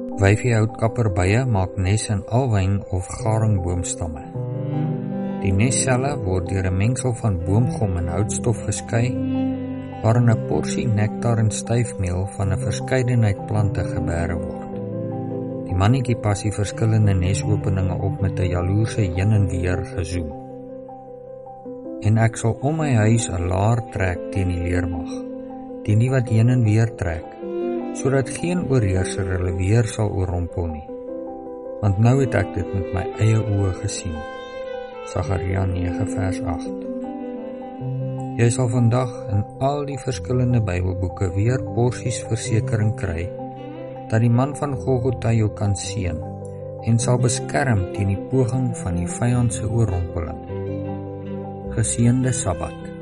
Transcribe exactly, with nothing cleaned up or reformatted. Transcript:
Wyfiehout-kapperbye maak nes in alwyn of garingboomstamme. Die nesselle word deur 'n mengsel van boomgom en houtstof geskei, waarin 'n porsie nektar en styfmeel van 'n verskeidenheid plante gebêre word. Die mannetjie pas die verskillende nesopeninge op met 'n jaloerse heen en weer gezoem. En ek sal om my huis 'n laar trek teen die leermag, teen die wat heen en weer trek, sodat geen oorheerser hulle weer sal oorrompel nie. Want nou het ek dit met my eie oë gesien. Sagaria nege vers agt. Jy sal vandag in al die verskillende Bybelboeke weer porsies versekering kry, dat die man van Golgotha jou kan seën, en sal beskerm teen die poging van die vyand se oorrompeling. Geseënde Sabbat.